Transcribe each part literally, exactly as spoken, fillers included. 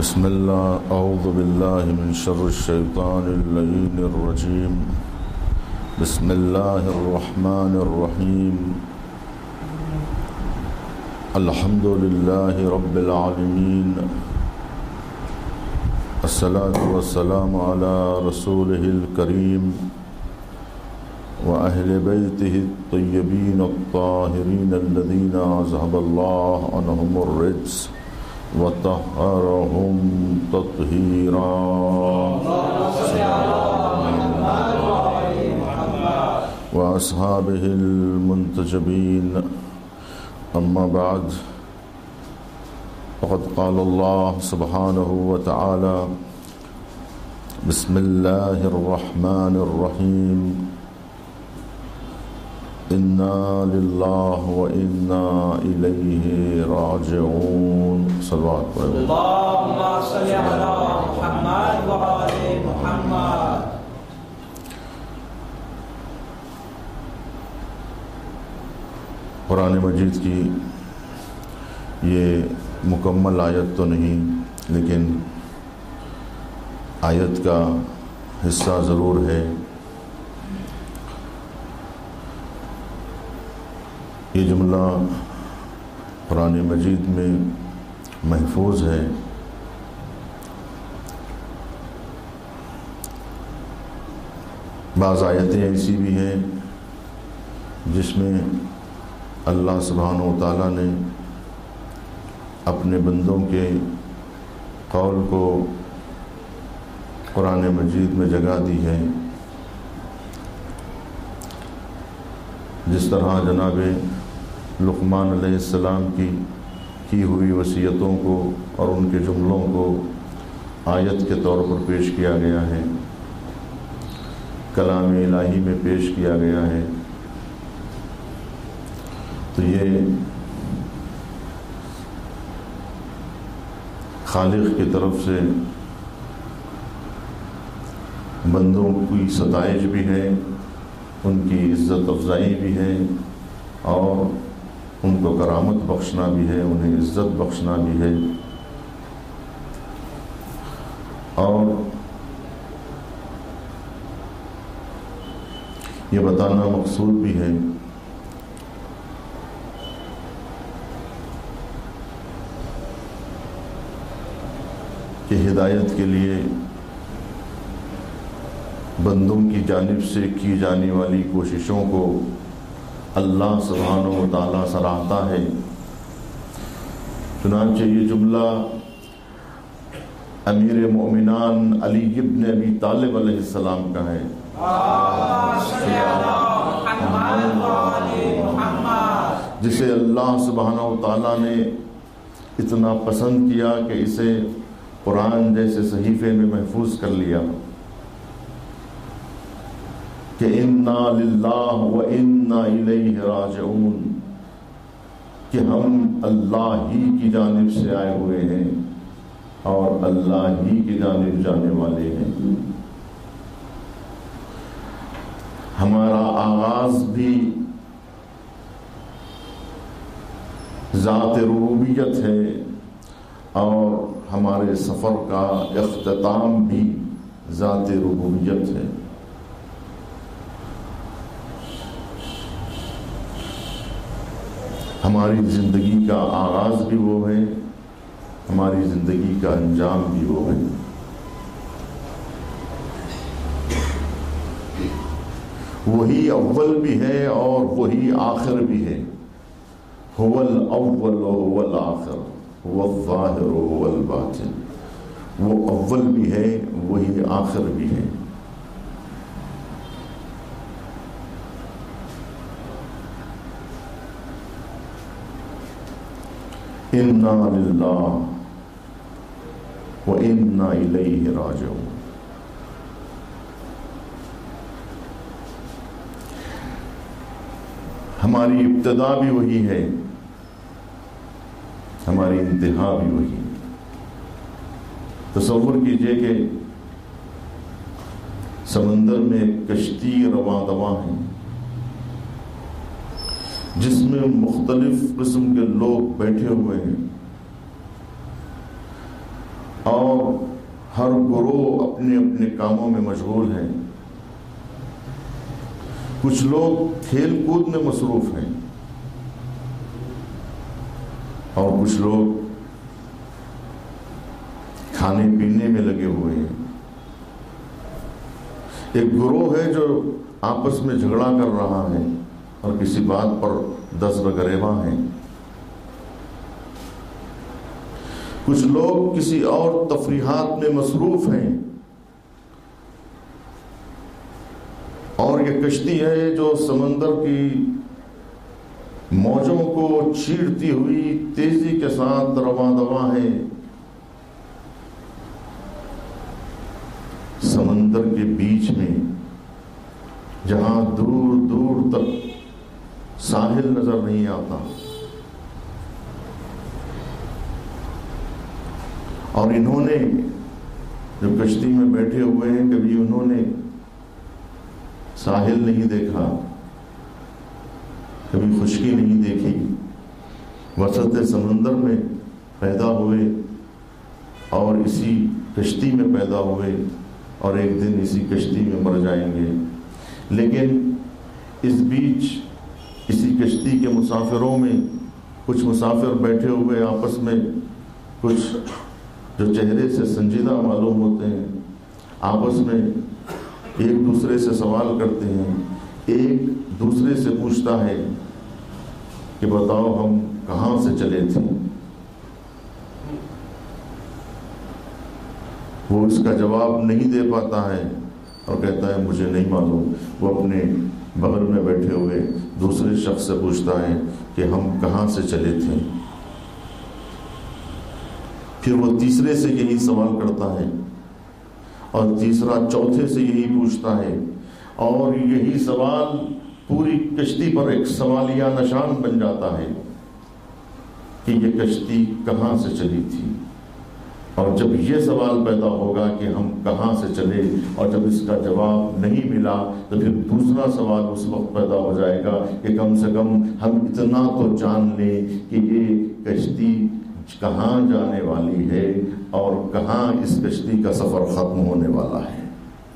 بسم اللہ اعوذ باللہ من شر الشیطان اللعین الرجیم بسم اللہ الرحمن الرحیم الحمد للہ رب العالمین الصلاة والسلام علی رسولہ الکریم وأهل بيته الطيبين الطاهرين الذين أذهب الله عنهم الرجس وطهرهم تطهيرا وأصحابه المنتجبين أما بعد فقد قال الله سبحانه وتعالى بسم الله الرحمن الرحيم انا للہ و انا الیہ راجعون صلوات پڑھیں اللہم صلی علی محمد و آل محمد۔ قرآن مجید کی یہ مکمل آیت تو نہیں لیکن آیت کا حصہ ضرور ہے۔ یہ جملہ قرآن مجید میں محفوظ ہے۔ بعض آیتیں ایسی بھی ہیں جس میں اللہ سبحانہ و تعالیٰ نے اپنے بندوں کے قول کو قرآن مجید میں جگہ دی ہے، جس طرح جناب لقمان علیہ السلام کی کی ہوئی وصیتوں کو اور ان کے جملوں کو آیت کے طور پر پیش کیا گیا ہے، کلام الہی میں پیش کیا گیا ہے۔ تو یہ خالق کی طرف سے بندوں کی ستائش بھی ہے، ان کی عزت افزائی بھی ہے اور ان کو کرامت بخشنا بھی ہے، انہیں عزت بخشنا بھی ہے، اور یہ بتانا مقصود بھی ہے کہ ہدایت کے لیے بندوں کی جانب سے کی جانے والی کوششوں کو اللہ سبحانہ و تعالیٰ سراہتا ہے۔ چنانچہ یہ جملہ امیر مومنان علی ابن ابی طالب علیہ السلام کا ہے، جسے اللہ سبحانہ و تعالیٰ نے اتنا پسند کیا کہ اسے قرآن جیسے صحیفے میں محفوظ کر لیا کہ انا للہ و انا الیہ راجعون، کہ ہم اللہ ہی کی جانب سے آئے ہوئے ہیں اور اللہ ہی کی جانب جانے والے ہیں۔ ہمارا آغاز بھی ذات ربوبیت ہے اور ہمارے سفر کا اختتام بھی ذات ربوبیت ہے۔ ہماری زندگی کا آغاز بھی وہ ہے، ہماری زندگی کا انجام بھی وہ ہے۔ وہی اول بھی ہے اور وہی آخر بھی ہے۔ هو الاول و هو الآخر، هو الظاہر و هو الباطن، وہ اول بھی ہے وہی آخر بھی ہے۔ انا للہ و انا الیہ راجعون۔ ہماری ابتدا بھی وہی ہے، ہماری انتہا بھی وہی۔ تصور کیجئے کہ سمندر میں ایک کشتی رواں دواں ہے جس میں مختلف قسم کے لوگ بیٹھے ہوئے ہیں، اور ہر گروہ اپنے اپنے کاموں میں مشغول ہیں. کچھ لوگ کھیل کود میں مصروف ہیں اور کچھ لوگ کھانے پینے میں لگے ہوئے ہیں. ایک گروہ ہے جو آپس میں جھگڑا کر رہا ہے اور کسی بات پر دس بگریباں ہیں. کچھ لوگ کسی اور تفریحات میں مصروف ہیں. اور یہ کشتی ہے جو سمندر کی موجوں کو چیرتی ہوئی تیزی کے ساتھ رواں دواں ہے. سمندر کے بیچ میں جہاں دور دور تک ساحل نظر نہیں آتا، اور انہوں نے جو کشتی میں بیٹھے ہوئے ہیں کبھی انہوں نے ساحل نہیں دیکھا، کبھی خشکی نہیں دیکھی. وسط سمندر میں پیدا ہوئے اور اسی کشتی میں پیدا ہوئے اور ایک دن اسی کشتی میں مر جائیں گے. لیکن اس بیچ اسی کشتی کے مسافروں میں کچھ مسافر بیٹھے ہوئے آپس میں کچھ جو چہرے سے سنجیدہ معلوم ہوتے ہیں آپس میں ایک دوسرے سے سوال کرتے ہیں. ایک دوسرے سے پوچھتا ہے کہ بتاؤ ہم کہاں سے چلے تھے. وہ اس کا جواب نہیں دے پاتا ہے اور کہتا ہے مجھے نہیں معلوم. وہ اپنے بغل میں بیٹھے ہوئے دوسرے شخص سے پوچھتا ہے کہ ہم کہاں سے چلے تھے. پھر وہ تیسرے سے یہی سوال کرتا ہے اور تیسرا چوتھے سے یہی پوچھتا ہے، اور یہی سوال پوری کشتی پر ایک سوالیہ نشان بن جاتا ہے کہ یہ کشتی کہاں سے چلی تھی. اور جب یہ سوال پیدا ہوگا کہ ہم کہاں سے چلے اور جب اس کا جواب نہیں ملا تو پھر دوسرا سوال اس وقت پیدا ہو جائے گا کہ کم سے کم ہم اتنا تو جان لیں کہ یہ کشتی کہاں جانے والی ہے اور کہاں اس کشتی کا سفر ختم ہونے والا ہے.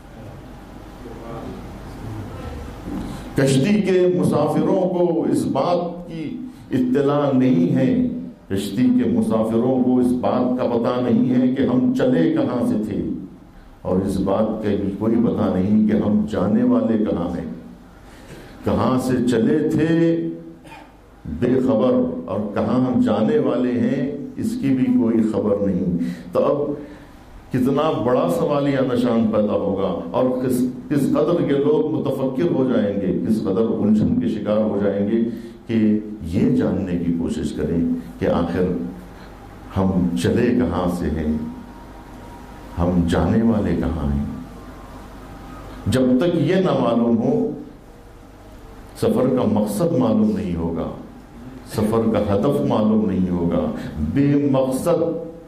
کشتی کے مسافروں کو اس بات کی اطلاع نہیں ہے، کشتی کے مسافروں کو اس بات کا پتہ نہیں ہے کہ ہم چلے کہاں سے تھے، اور اس بات کا بھی کوئی پتہ نہیں کہ ہم جانے والے کہاں ہیں. کہاں سے چلے تھے بے خبر اور کہاں ہم جانے والے ہیں اس کی بھی کوئی خبر نہیں. تو اب کتنا بڑا سوالیہ نشان پیدا ہوگا اور کس کس قدر کے لوگ متفکر ہو جائیں گے، کس قدر الجھن کے شکار ہو جائیں گے کہ یہ جاننے کی کوشش کریں کہ آخر ہم چلے کہاں سے ہیں، ہم جانے والے کہاں ہیں. جب تک یہ نہ معلوم ہو سفر کا مقصد معلوم نہیں ہوگا، سفر کا ہدف معلوم نہیں ہوگا. بے مقصد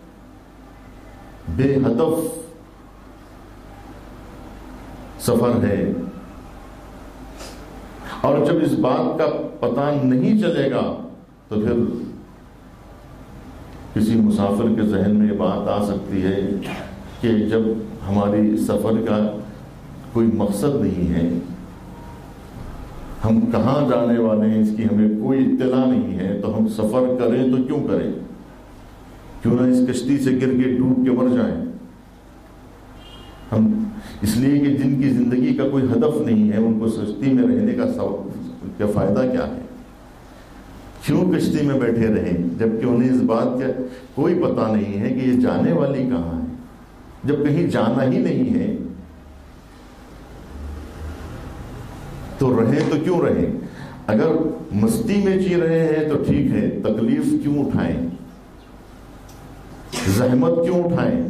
بے ہدف سفر ہے، اور جب اس بات کا پتہ نہیں چلے گا تو پھر کسی مسافر کے ذہن میں یہ بات آ سکتی ہے کہ جب ہماری سفر کا کوئی مقصد نہیں ہے، ہم کہاں جانے والے ہیں اس کی ہمیں کوئی اطلاع نہیں ہے، تو ہم سفر کریں تو کیوں کریں؟ کیوں نہ اس کشتی سے گر کے ڈوب کے مر جائیں؟ ہم اس لیے کہ جن کی زندگی کا کوئی ہدف نہیں ہے ان کو کشتی میں رہنے کا کیا فائدہ کیا ہے؟ کیوں کشتی میں بیٹھے رہیں جبکہ انہیں اس بات کا کوئی پتہ نہیں ہے کہ یہ جانے والی کہاں ہے. جب کہیں جانا ہی نہیں ہے تو رہیں تو کیوں رہیں؟ اگر مستی میں جی رہے ہیں تو ٹھیک ہے، تکلیف کیوں اٹھائیں، زحمت کیوں اٹھائیں؟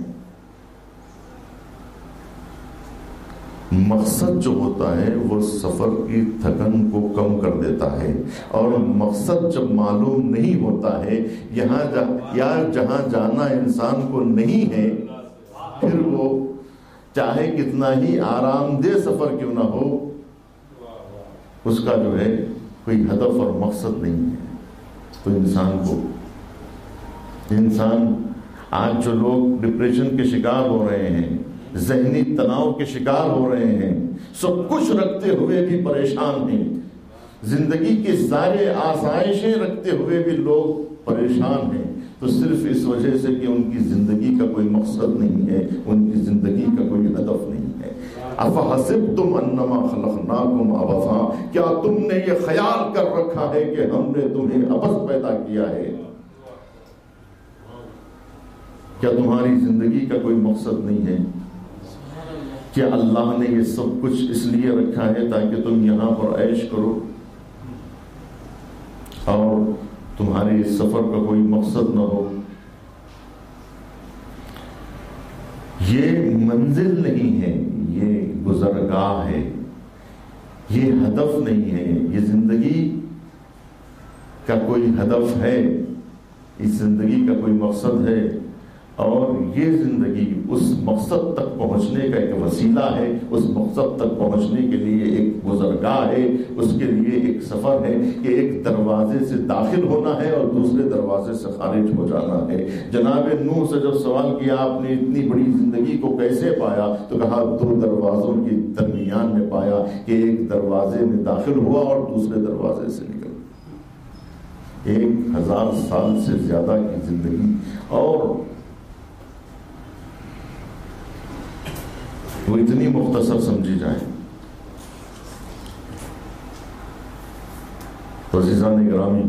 مقصد جو ہوتا ہے وہ سفر کی تھکن کو کم کر دیتا ہے، اور مقصد جب معلوم نہیں ہوتا ہے یہاں جا یا جہاں جانا انسان کو نہیں ہے، پھر وہ چاہے کتنا ہی آرام دہ سفر کیوں نہ ہو اس کا جو ہے کوئی ہدف اور مقصد نہیں ہے. تو انسان کو انسان آج جو لوگ ڈپریشن کے شکار ہو رہے ہیں، ذہنی تناؤ کے شکار ہو رہے ہیں، سب کچھ رکھتے ہوئے بھی پریشان ہیں، زندگی کی سارے آسائشیں رکھتے ہوئے بھی لوگ پریشان ہیں، تو صرف اس وجہ سے کہ ان کی زندگی کا کوئی مقصد نہیں ہے، ان کی زندگی کا کوئی ہدف نہیں ہے۔ افحسبتم انما خلقناکم عبثا، کیا تم نے یہ خیال کر رکھا ہے کہ ہم نے تمہیں عبث پیدا کیا ہے؟ کیا تمہاری زندگی کا کوئی مقصد نہیں ہے؟ کیا اللہ نے یہ سب کچھ اس لیے رکھا ہے تاکہ تم یہاں پر عیش کرو اور تمہارے اس سفر کا کوئی مقصد نہ ہو؟ یہ منزل نہیں ہے، یہ گزرگاہ ہے، یہ ہدف نہیں ہے۔ یہ زندگی کا کوئی ہدف ہے، اس زندگی کا کوئی مقصد ہے، اور یہ زندگی اس مقصد تک پہنچنے کا ایک وسیلہ ہے، اس مقصد تک پہنچنے کے لیے ایک گزرگاہ ہے، اس کے لیے ایک سفر ہے کہ ایک دروازے سے داخل ہونا ہے اور دوسرے دروازے سے خارج ہو جانا ہے۔ جناب نوح سے جب سوال کیا آپ نے اتنی بڑی زندگی کو کیسے پایا، تو کہا دو دروازوں کے درمیان میں پایا کہ ایک دروازے میں داخل ہوا اور دوسرے دروازے سے نکل۔ ایک ہزار سال سے زیادہ کی زندگی، اور وہ اتنی مختصر سمجھی جائے۔ عزیزان گرامی،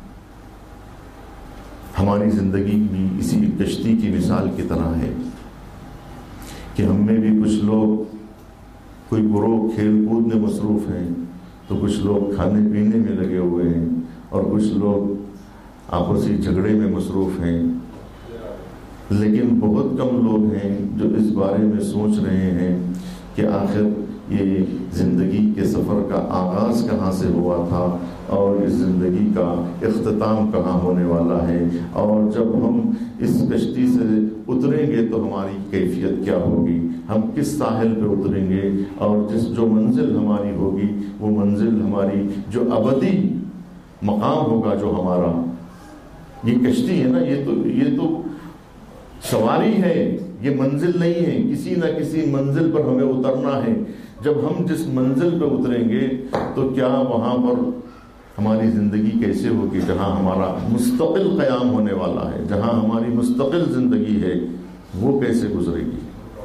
ہماری زندگی بھی اسی کشتی کی مثال کی طرح ہے کہ ہم میں بھی کچھ لوگ، کوئی گروہ کھیل کود میں مصروف ہیں، تو کچھ لوگ کھانے پینے میں لگے ہوئے ہیں، اور کچھ لوگ آپسی جھگڑے میں مصروف ہیں، لیکن بہت کم لوگ ہیں جو اس بارے میں سوچ رہے ہیں کہ آخر یہ زندگی کے سفر کا آغاز کہاں سے ہوا تھا اور اس زندگی کا اختتام کہاں ہونے والا ہے، اور جب ہم اس کشتی سے اتریں گے تو ہماری کیفیت کیا ہوگی، ہم کس ساحل پہ اتریں گے، اور جس جو منزل ہماری ہوگی وہ منزل ہماری جو ابدی مقام ہوگا جو ہمارا۔ یہ کشتی ہے نا، یہ تو یہ تو سواری ہے، یہ منزل نہیں ہے، کسی نہ کسی منزل پر ہمیں اترنا ہے۔ جب ہم جس منزل پہ اتریں گے تو کیا وہاں پر ہماری زندگی کیسے ہوگی، جہاں ہمارا مستقل قیام ہونے والا ہے، جہاں ہماری مستقل زندگی ہے، وہ کیسے گزرے گی؟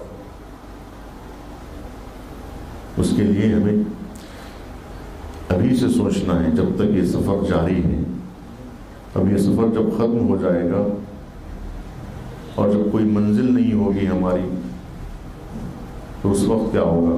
اس کے لیے ہمیں ابھی سے سوچنا ہے، جب تک یہ سفر جاری ہے۔ اب یہ سفر جب ختم ہو جائے گا اور جب کوئی منزل نہیں ہوگی ہماری، تو اس وقت کیا ہوگا؟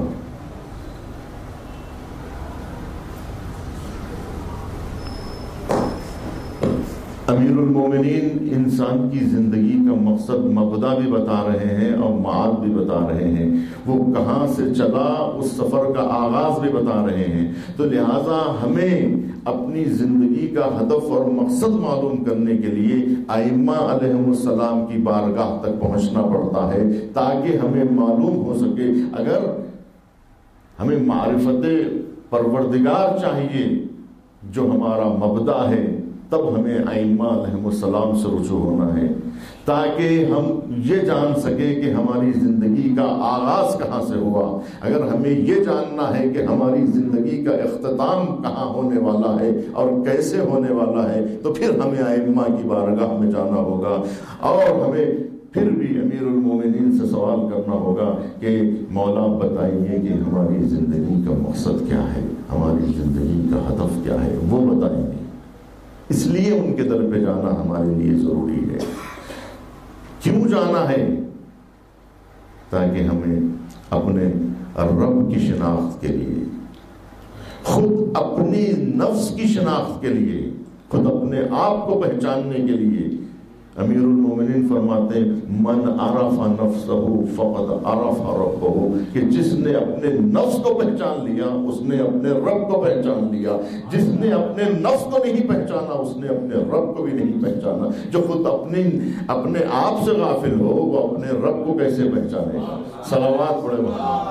امیر المومنین انسان کی زندگی کا مقصد مبدا بھی بتا رہے ہیں اور معاد بھی بتا رہے ہیں، وہ کہاں سے چلا اس سفر کا آغاز بھی بتا رہے ہیں۔ تو لہٰذا ہمیں اپنی زندگی کا ہدف اور مقصد معلوم کرنے کے لیے ائمہ علیہم السلام کی بارگاہ تک پہنچنا پڑتا ہے، تاکہ ہمیں معلوم ہو سکے۔ اگر ہمیں معرفت پروردگار چاہیے جو ہمارا مبدا ہے، تب ہمیں ائمہ علیہم السلام سے رجوع ہونا ہے، تاکہ ہم یہ جان سکیں کہ ہماری زندگی کا آغاز کہاں سے ہوا۔ اگر ہمیں یہ جاننا ہے کہ ہماری زندگی کا اختتام کہاں ہونے والا ہے اور کیسے ہونے والا ہے، تو پھر ہمیں ائمہ کی بارگاہ میں جانا ہوگا، اور ہمیں پھر بھی امیر المومنین سے سوال کرنا ہوگا کہ مولا بتائیے کہ ہماری زندگی کا مقصد کیا ہے، ہماری زندگی کا ہدف کیا ہے، وہ بتائیں گے۔ اس لیے ان کے در پہ جانا ہمارے لیے ضروری ہے۔ کیوں جانا ہے؟ تاکہ ہمیں اپنے رب کی شناخت کے لیے، خود اپنی نفس کی شناخت کے لیے، خود اپنے آپ کو پہچاننے کے لیے، امیر المومنین فرماتے ہیں من عرف نفسہ فقد عرف ربہ، کہ جس نے اپنے نفس کو پہچان لیا اس نے اپنے رب کو پہچان لیا، جس نے اپنے نفس کو نہیں پہچانا اس نے اپنے رب کو بھی نہیں پہچانا۔ جو خود اپنی اپنے آپ سے غافل ہو وہ اپنے رب کو کیسے پہچانے گا؟ صلوات پڑھے محمد۔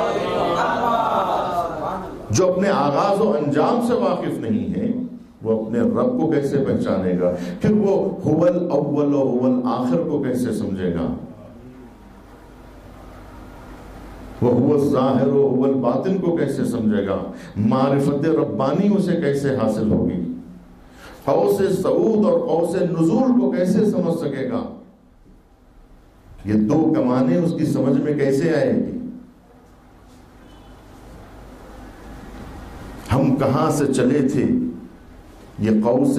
جو اپنے آغاز و انجام سے واقف نہیں ہے وہ اپنے رب کو کیسے پہچانے گا؟ پھر وہ هو الاول و هو الاخر کو کیسے سمجھے گا؟ وہ هو الظاہر و هو الباطن کو کیسے سمجھے گا؟ معرفت ربانی اسے کیسے حاصل ہوگی؟ قوس صعود اور قوس نزول کو کیسے سمجھ سکے گا؟ یہ دو کمانیں اس کی سمجھ میں کیسے آئے گی؟ ہم کہاں سے چلے تھے؟ یہ قوس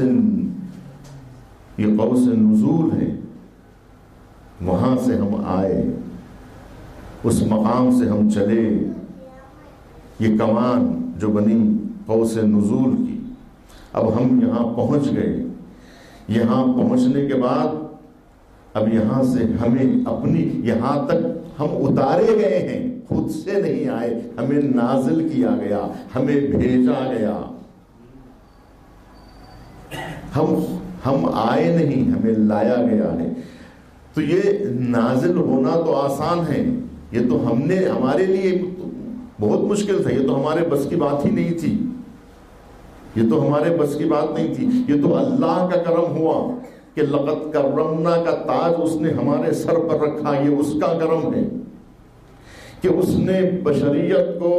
یہ قوس نزول ہے، وہاں سے ہم آئے، اس مقام سے ہم چلے. یہ کمان جو بنی قوس نزول کی، اب ہم یہاں پہنچ گئے. یہاں پہنچنے کے بعد اب یہاں سے ہمیں اپنی یہاں تک ہم اتارے گئے ہیں، خود سے نہیں آئے، ہمیں نازل کیا گیا، ہمیں بھیجا گیا. ہم ہم آئے نہیں، ہمیں لایا گیا ہے. تو یہ نازل ہونا تو آسان ہے، یہ تو ہم نے ہمارے لیے بہت مشکل تھا، یہ تو ہمارے بس کی بات ہی نہیں تھی، یہ تو ہمارے بس کی بات نہیں تھی. یہ تو اللہ کا کرم ہوا کہ لقد کرمنا کا تاج اس نے ہمارے سر پر رکھا. یہ اس کا کرم ہے کہ اس نے بشریت کو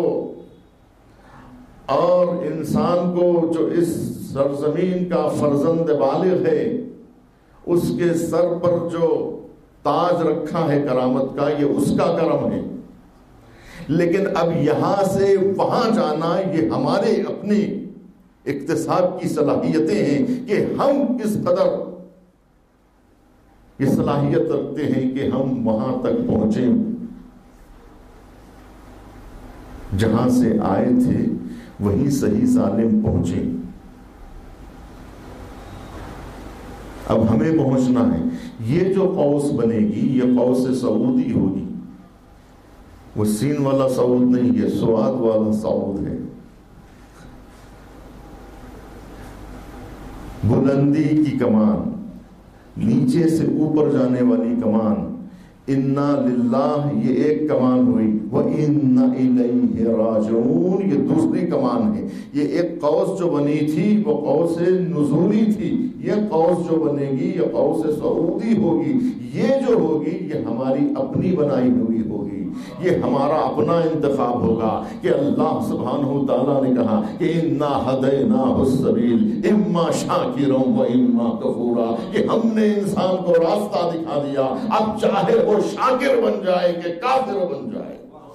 اور انسان کو جو اس سرزمین کا فرزند بالغ ہے اس کے سر پر جو تاج رکھا ہے کرامت کا، یہ اس کا کرم ہے. لیکن اب یہاں سے وہاں جانا یہ ہمارے اپنے اکتساب کی صلاحیتیں ہیں کہ ہم کس قدر یہ صلاحیت رکھتے ہیں کہ ہم وہاں تک پہنچیں جہاں سے آئے تھے، وہیں صحیح سالم پہنچے. اب ہمیں پہنچنا ہے. یہ جو قوس بنے گی یہ قوس صعودی ہوگی. وہ سین والا صعود نہیں، یہ سواد والا صعود ہے. بلندی کی کمان، نیچے سے اوپر جانے والی کمان. انا للہ یہ ایک کمان ہوئی، وَإِنَّ إِلَيْهِ رَاجِعُونَ یہ دوسری کمان ہے. یہ ایک قوس جو بنی تھی وہ قوس نزولی تھی، یہ قوس جو بنے گی یہ قوس صعودی ہوگی. یہ جو ہوگی یہ ہماری اپنی بنائی ہوئی ہوگی، یہ ہمارا اپنا انتخاب ہوگا کہ اللہ سبحانہ وتعالیٰ نے کہا کہ اِنَّا هَدَيْنَاهُ السَّبِيلَ إِمَّا شَاكِرًا وَإِمَّا كَفُورًا کہ ہم نے انسان کو راستہ دکھا دیا. اب چاہے وہ شاکر بن جائے کہ کافر بن جائے.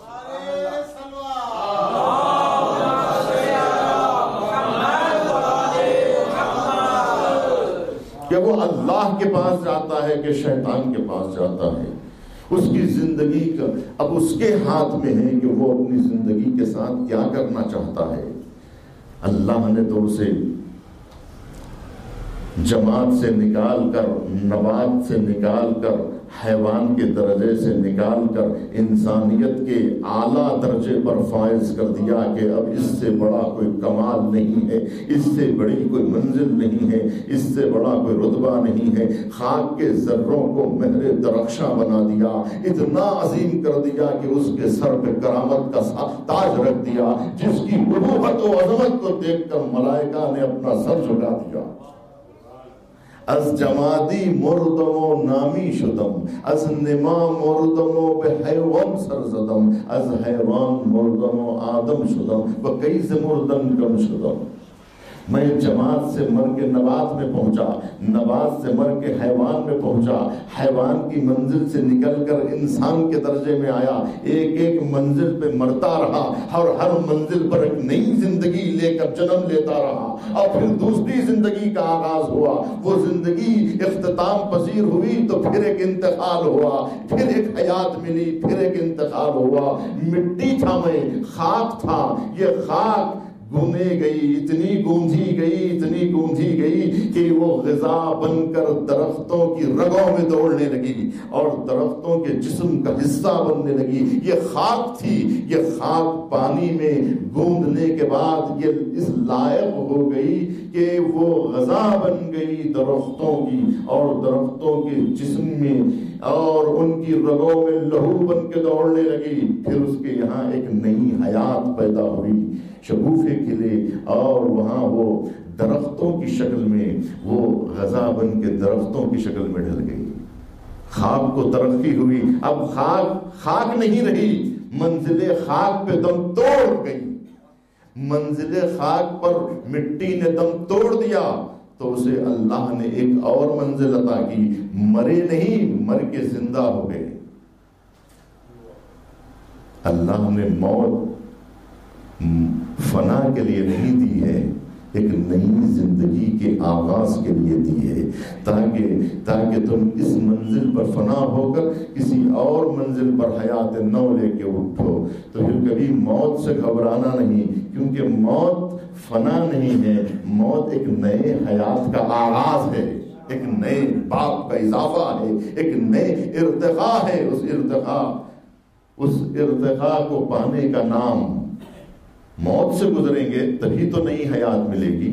کہ وہ اللہ کے پاس جاتا ہے کہ شیطان کے پاس جاتا ہے، اس کی زندگی کا اب اس کے ہاتھ میں ہے کہ وہ اپنی زندگی کے ساتھ کیا کرنا چاہتا ہے. اللہ نے تو اسے جماعت سے نکال کر، نبات سے نکال کر، حیوان کے درجے سے نکال کر انسانیت کے اعلیٰ درجے پر فائز کر دیا کہ اب اس سے بڑا کوئی کمال نہیں ہے، اس سے بڑی کوئی منزل نہیں ہے، اس سے بڑا کوئی رتبہ نہیں ہے. خاک کے ذروں کو مہر درخشاں بنا دیا، اتنا عظیم کر دیا کہ اس کے سر پہ کرامت کا تاج رکھ دیا، جس کی ابوت و عظمت کو دیکھ کر ملائکہ نے اپنا سر جھکا دیا. از جمادی مردم و نامی شدم، از نما مردم و به حیوان سر زدم، از حیوان مردم و آدم شدم و کیس مردم کم شدم. میں جماعت سے مر کے نبات میں پہنچا، نبات سے مر کے حیوان میں پہنچا، حیوان کی منزل سے نکل کر انسان کے درجے میں آیا. ایک ایک منزل پہ مرتا رہا اور ہر منزل پر ایک نئی زندگی لے کر جنم لیتا رہا اور پھر دوسری زندگی کا آغاز ہوا. وہ زندگی اختتام پذیر ہوئی تو پھر ایک انتقال ہوا، پھر ایک حیات ملی، پھر ایک انتقال ہوا. مٹی تھا، میں خاک تھا. یہ خاک گونے گئی، اتنی گونجی گئی، اتنی گونجی گئی کہ وہ غذا بن کر درختوں کی رگوں میں دوڑنے لگی اور درختوں کے جسم کا حصہ بننے لگی. یہ خاک تھی، یہ خاک پانی میں گوندنے کے بعد یہ اس لائق ہو گئی کہ وہ غذا بن گئی درختوں کی اور درختوں کے جسم میں اور ان کی رگوں میں لہو بن کے دوڑنے لگی. پھر اس کے یہاں ایک نئی حیات پیدا ہوئی. شگوفے کھلے اور وہاں وہ درختوں کی شکل میں وہ غذا بن کے درختوں کی شکل میں ڈھل گئی. خاک کو ترقی ہوئی، اب خاک خاک نہیں رہی، منزل خاک پہ دم توڑ گئی. منزل خاک پر مٹی نے دم توڑ دیا تو اسے اللہ نے ایک اور منزل عطا کی. مرے نہیں، مر کے زندہ ہو گئے. اللہ نے موت فنا کے لیے نہیں دی ہے، ایک نئی زندگی کے آغاز کے لیے دی ہے، تاکہ تاکہ تم اس منزل پر فنا ہو کر کسی اور منزل پر حیات نو لے کے اٹھو. تو پھر کبھی موت سے گھبرانا نہیں، کیونکہ موت فنا نہیں ہے، موت ایک نئے حیات کا آغاز ہے، ایک نئے باب کا اضافہ ہے، ایک نئے ارتقاء ہے. اس ارتقاء اس ارتقاء کو پانے کا نام موت سے گزریں گے تبھی تو نئی حیات ملے گی.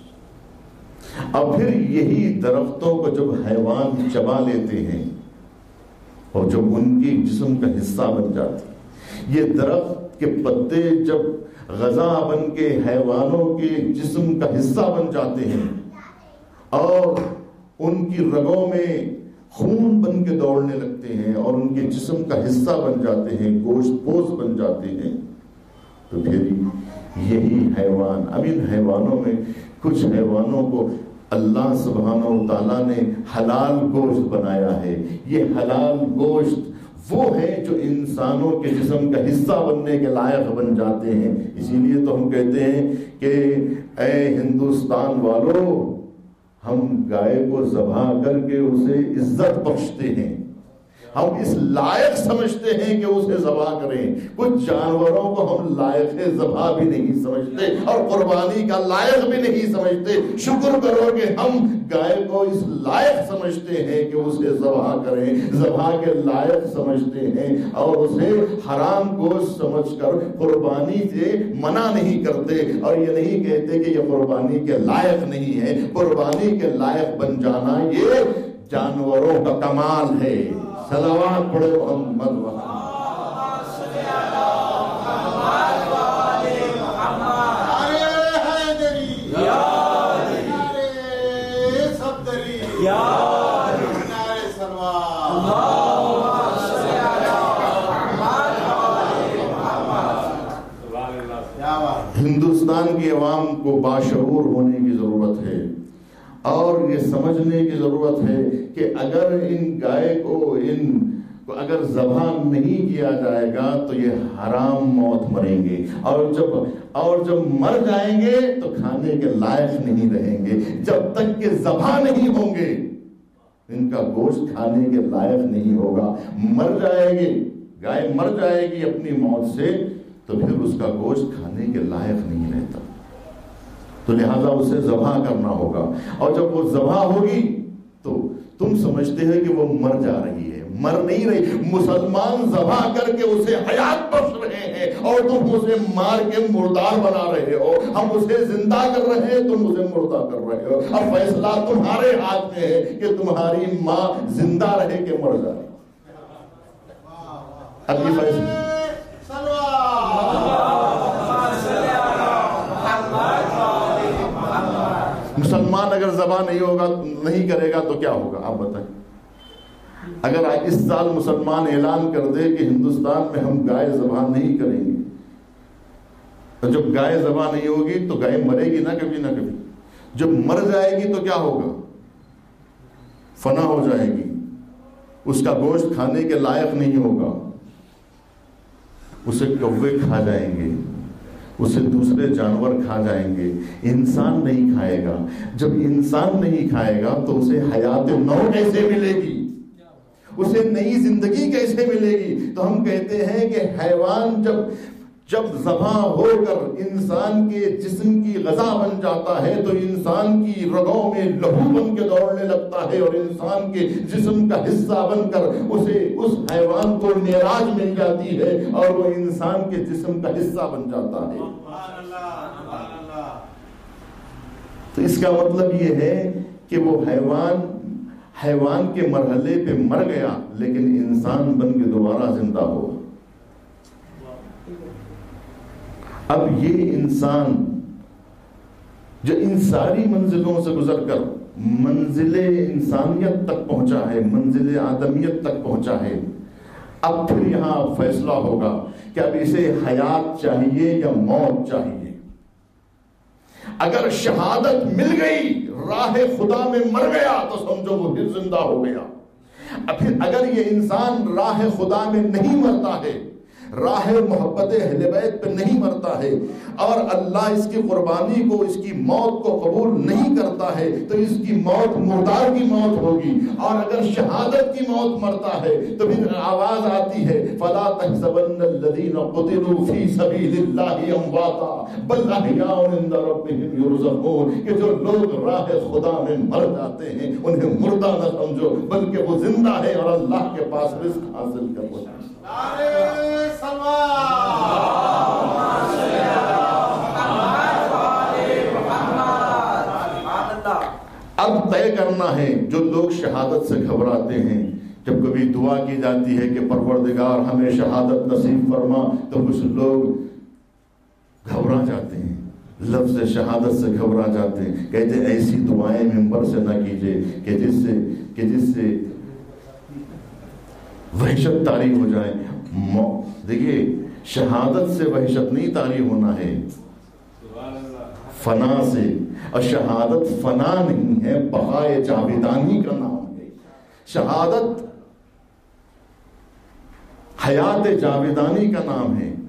اب پھر یہی درختوں کو جب حیوان چبا لیتے ہیں اور جب ان کی جسم کا حصہ بن جاتے ہیں، یہ درخت کے پتے جب غذا بن کے حیوانوں کے جسم کا حصہ بن جاتے ہیں اور ان کی رگوں میں خون بن کے دوڑنے لگتے ہیں اور ان کے جسم کا حصہ بن جاتے ہیں، گوشت پوش بن جاتے ہیں، تو پھر یہی حیوان، اب ان حیوانوں میں کچھ حیوانوں کو اللہ سبحانہ و تعالیٰ نے حلال گوشت بنایا ہے. یہ حلال گوشت وہ ہے جو انسانوں کے جسم کا حصہ بننے کے لائق بن جاتے ہیں. اسی لیے تو ہم کہتے ہیں کہ اے ہندوستان والو، ہم گائے کو ذبح کر کے اسے عزت بخشتے ہیں، ہم اس لائق سمجھتے ہیں کہ اسے ذبح کریں. کچھ جانوروں کو ہم لائق ذبح بھی نہیں سمجھتے اور قربانی کا لائق بھی نہیں سمجھتے. شکر کرو کہ ہم گائے کو اس لائق سمجھتے ہیں کہ اسے ذبح کریں، ذبح کے لائق سمجھتے ہیں اور اسے حرام گوشت سمجھ کر قربانی سے منع نہیں کرتے اور یہ نہیں کہتے کہ یہ قربانی کے لائق نہیں ہے. قربانی کے لائق بن جانا یہ جانوروں کا کمال ہے. صلوات پڑھو محمد و ہندوستان کی عوام کو باشعور ہونے کی ضرورت ہے اور یہ سمجھنے کی ضرورت ہے کہ اگر ان گائے کو ان کو اگر ذبح نہیں کیا جائے گا تو یہ حرام موت مریں گے اور جب اور جب مر جائیں گے تو کھانے کے لائق نہیں رہیں گے. جب تک کہ ذبح نہیں ہوں گے ان کا گوشت کھانے کے لائق نہیں ہوگا. مر جائے گی گائے، مر جائے گی اپنی موت سے تو پھر اس کا گوشت کھانے کے لائق نہیں رہتا. تو لہذا اسے ذبح کرنا ہوگا اور جب وہ ذبح ہوگی تو تم سمجھتے ہیں کہ وہ مر جا رہی ہے، مر نہیں رہی. مسلمان ذبح کر کے اسے حیات بخش رہے ہیں اور تم اسے مار کے مردار بنا رہے ہو. ہم اسے زندہ کر رہے ہیں، تم اسے مردہ کر رہے ہو. اب فیصلہ تمہارے ہاتھ میں ہے کہ تمہاری ماں زندہ رہے کہ مر جائے. اب یہ فیصلہ مسلمان اگر ذبح نہیں ہوگا نہیں کرے گا تو کیا ہوگا آپ بتائیں. اگر اس سال مسلمان اعلان کر دے کہ ہندوستان میں ہم گائے ذبح نہیں کریں گے تو جب گائے ذبح نہیں ہوگی تو گائے مرے گی نہ کبھی نہ کبھی. جب مر جائے گی تو کیا ہوگا؟ فنا ہو جائے گی، اس کا گوشت کھانے کے لائق نہیں ہوگا، اسے کوے کھا جائیں گے، اسے دوسرے جانور کھا جائیں گے، انسان نہیں کھائے گا. جب انسان نہیں کھائے گا تو اسے حیات نو کیسے ملے گی؟ اسے نئی زندگی کیسے ملے گی؟ تو ہم کہتے ہیں کہ حیوان جب جب ذبح ہو کر انسان کے جسم کی غذا بن جاتا ہے تو انسان کی رگوں میں لہو بن کے دوڑنے لگتا ہے اور انسان کے جسم کا حصہ بن کر اسے اس حیوان کو معراج مل جاتی ہے اور وہ انسان کے جسم کا حصہ بن جاتا ہے. تو اس کا مطلب یہ ہے کہ وہ حیوان حیوان کے مرحلے پہ مر گیا لیکن انسان بن کے دوبارہ زندہ ہوا. اب یہ انسان جو ان ساری منزلوں سے گزر کر منزل انسانیت تک پہنچا ہے، منزل آدمیت تک پہنچا ہے، اب پھر یہاں فیصلہ ہوگا کہ اب اسے حیات چاہیے یا موت چاہیے۔ اگر شہادت مل گئی، راہ خدا میں مر گیا تو سمجھو وہ پھر زندہ ہو گیا۔ پھر اگر یہ انسان راہ خدا میں نہیں مرتا ہے، راہ محبت اہل بیت پہ نہیں مرتا ہے، اور اللہ اس کی قربانی کو، اس کی موت کو قبول نہیں کرتا ہے، تو اس کی موت مردار کی موت ہوگی۔ اور اگر شہادت کی موت مرتا ہے تو پھر آواز آتی ہے فَلَا تَحْسَبَنَّ الَّذِينَ قُتِلُوا فِي سَبِيلِ اللَّهِ أَمْوَاتًا بَلْ أَحْيَاءٌ عِندَ رَبِّهِمْ يُرْزَقُونَ، کہ جو لوگ راہ خدا میں مر جاتے ہیں انہیں مردہ نہ سمجھو، بلکہ وہ زندہ ہے اور اللہ کے پاس رزق حاصل کر رہے ہیں۔ اب طے کرنا ہے، جو لوگ شہادت سے گھبراتے ہیں، جب کبھی دعا کی جاتی ہے کہ پروردگار ہمیں شہادت نصیب فرما، تو کچھ لوگ گھبرا جاتے ہیں، لفظ شہادت سے گھبرا جاتے ہیں، کہتے ہیں ایسی دعائیں ممبر سے نہ کیجئے کہ جس سے کہ جس سے وحشت طاری ہو جائے۔ دیکھیے شہادت سے وحشت نہیں طاری ہونا ہے، فنا سے، اور شہادت فنا نہیں ہے، بقائے جاویدانی کا نام ہے۔ شہادت حیات جاویدانی کا نام ہے۔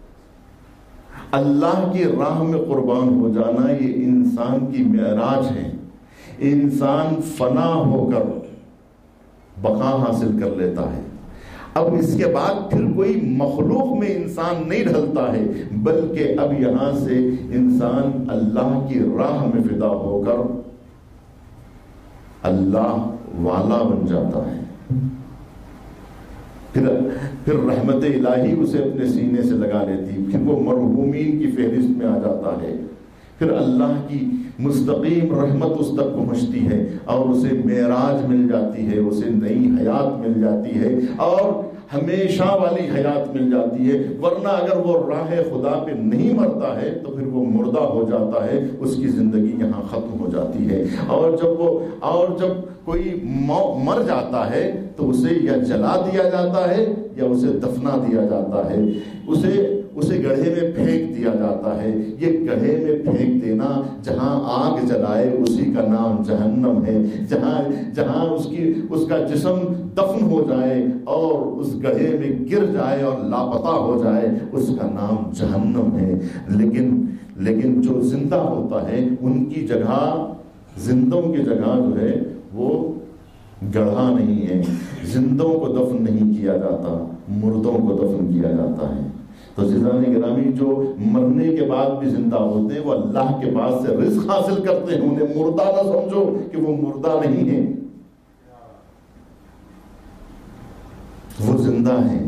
اللہ کی راہ میں قربان ہو جانا یہ انسان کی معراج ہے۔ انسان فنا ہو کر بقا حاصل کر لیتا ہے۔ اب اس کے بعد پھر کوئی مخلوق میں انسان نہیں ڈھلتا ہے، بلکہ اب یہاں سے انسان اللہ کی راہ میں فدا ہو کر اللہ والا بن جاتا ہے۔ پھر پھر رحمت الہی اسے اپنے سینے سے لگا لیتی، پھر وہ مرحومین کی فہرست میں آ جاتا ہے، پھر اللہ کی مستقیم رحمت اس تک پہنچتی ہے اور اسے معراج مل جاتی ہے، اسے نئی حیات مل جاتی ہے اور ہمیشہ والی حیات مل جاتی ہے۔ ورنہ اگر وہ راہ خدا پہ نہیں مرتا ہے تو پھر وہ مردہ ہو جاتا ہے، اس کی زندگی یہاں ختم ہو جاتی ہے۔ اور جب وہ اور جب کوئی مر جاتا ہے تو اسے یا جلا دیا جاتا ہے یا اسے دفنا دیا جاتا ہے، اسے اسے گڑھے میں پھینک دیا جاتا ہے۔ یہ گڑھے میں پھینک دینا، جہاں آگ جلائے اسی کا نام جہنم ہے۔ جہاں جہاں اس کی اس کا جسم دفن ہو جائے اور اس گڑھے میں گر جائے اور لاپتہ ہو جائے، اس کا نام جہنم ہے۔ لیکن لیکن جو زندہ ہوتا ہے ان کی جگہ، زندوں کی جگہ جو ہے وہ گڑھا نہیں ہے۔ زندوں کو دفن نہیں کیا جاتا، مردوں کو دفن کیا جاتا ہے۔ تو عزیزان گرامی، جو مرنے کے بعد بھی زندہ ہوتے ہیں وہ اللہ کے پاس سے رزق حاصل کرتے ہیں۔ انہیں مردہ نہ سمجھو کہ وہ مردہ نہیں ہیں، وہ زندہ ہیں۔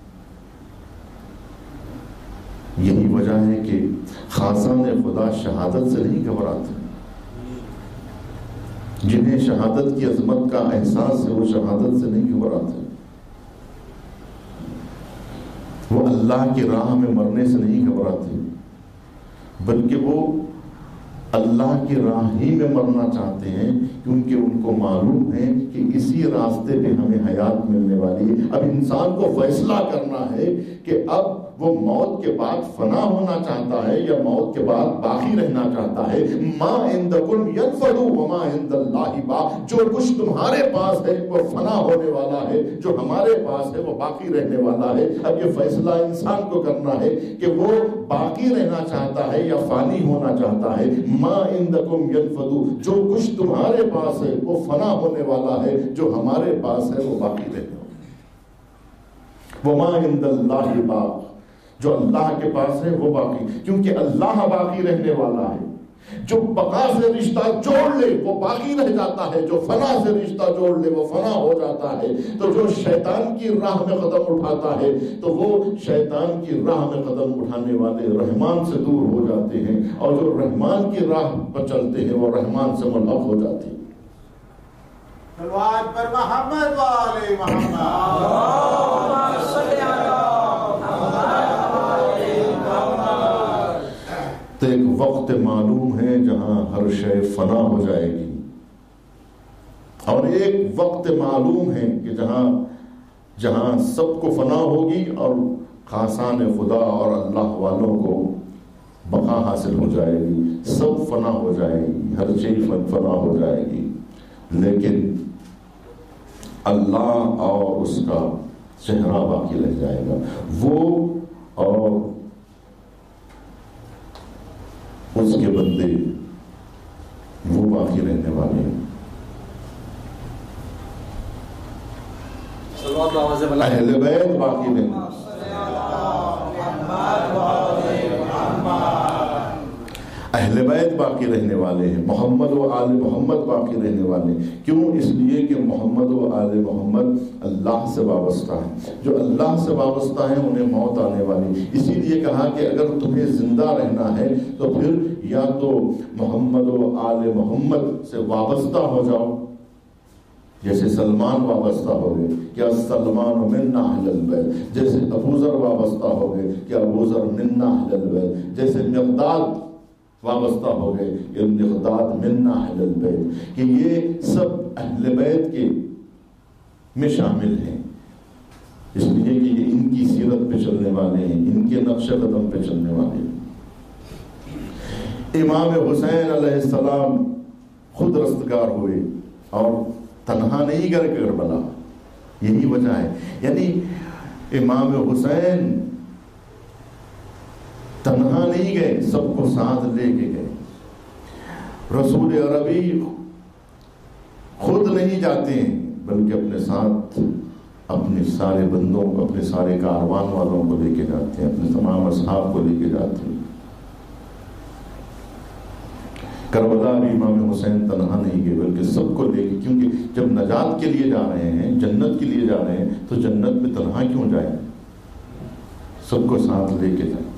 یہی وجہ ہے کہ خاصان خدا شہادت سے نہیں گھبراتے۔ جنہیں شہادت کی عظمت کا احساس ہے وہ شہادت سے نہیں گھبراتے۔ وہ اللہ کی راہ میں مرنے سے نہیں گھبراتے، بلکہ وہ اللہ کی راہ ہی میں مرنا چاہتے ہیں، کیونکہ ان کو معلوم ہے کہ اسی راستے پہ ہمیں حیات ملنے والی ہے۔ اب انسان کو فیصلہ کرنا ہے کہ اب وہ موت کے بعد فنا ہونا چاہتا ہے یا موت کے بعد باقی رہنا چاہتا ہے۔ ما عندکم ینفد وما عند اللہ باق، جو کچھ تمہارے پاس ہے وہ فنا ہونے والا ہے، جو ہمارے پاس ہے وہ باقی رہنے والا ہے۔ اب یہ فیصلہ انسان کو کرنا ہے کہ وہ باقی رہنا چاہتا ہے یا فانی ہونا چاہتا ہے۔ ما عندکم ینفد، جو کچھ تمہارے پاس ہے وہ فنا ہونے والا ہے، جو ہمارے پاس ہے وہ باقی رہنے والا ہے۔ وما عند اللہ باق، جو اللہ کے پاس ہے وہ باقی، کیونکہ اللہ باقی رہنے والا ہے۔ جو بقا سے رشتہ جوڑ لے وہ باقی رہ جاتا ہے، جو فنا سے رشتہ جوڑ لے وہ فنا ہو جاتا ہے۔ تو جو شیطان کی راہ میں قدم اٹھاتا ہے تو وہ شیطان کی راہ میں قدم اٹھانے والے رحمان سے دور ہو جاتے ہیں، اور جو رحمان کی راہ پر چلتے ہیں وہ رحمان سے ملحق ہو جاتے ہیں۔ صلوات پر محمد و آل محمد۔ اللہم صل علی محمد و آل محمد۔ ہر شے فنا ہو جائے گی، اور ایک وقت معلوم ہے کہ جہاں جہاں سب کو فنا ہوگی اور خاصان خدا اور اللہ والوں کو بقا حاصل ہو جائے گی، سب فنا ہو جائے گی، ہر چیز فنا ہو جائے گی، لیکن اللہ اور اس کا چہرہ باقی رہ جائے گا، وہ اور اس کے بندے وہ باقی رہنے والے ہیں۔ اہل بیت باقی رہنے اہل بیت باقی رہنے والے ہیں، محمد و آل محمد باقی رہنے والے ہیں۔ کیوں؟ اس لیے کہ محمد و آل محمد اللہ سے وابستہ ہیں، جو اللہ سے وابستہ ہیں انہیں موت آنے والی، اسی لیے کہا کہ اگر تمہیں زندہ رہنا ہے تو پھر یا تو محمد و آل محمد سے وابستہ ہو جاؤ، جیسے سلمان وابستہ ہو گئے کیا سلمان منا اہل البیت، جیسے ابو ذر وابستہ ہو گئے کیا ابو ذر منا اہل البیت، جیسے مقداد وابستہ ہو گئے کہ مقداد منا اہل البیت، کہ یہ سب اہل بیت کے میں شامل ہیں، اس لیے کہ یہ ان کی سیرت پہ چلنے والے ہیں، ان کے نقش قدم پہ چلنے والے ہیں۔ امام حسین علیہ السلام خود رستگار ہوئے اور تنہا نہیں گئے کربلا، یہی وجہ ہے، یعنی امام حسین تنہا نہیں گئے، سب کو ساتھ لے کے گئے۔ رسول عربی خود نہیں جاتے ہیں بلکہ اپنے ساتھ اپنے سارے بندوں کو، اپنے سارے کاروان والوں کو لے کے جاتے ہیں، اپنے تمام اصحاب کو لے کے جاتے ہیں۔ کربلا بھی امام حسین تنہا نہیں گئے بلکہ سب کو لے کے، کیونکہ جب نجات کے لیے جا رہے ہیں، جنت کے لیے جا رہے ہیں، تو جنت میں تنہا کیوں جائیں، سب کو ساتھ لے کے جائیں۔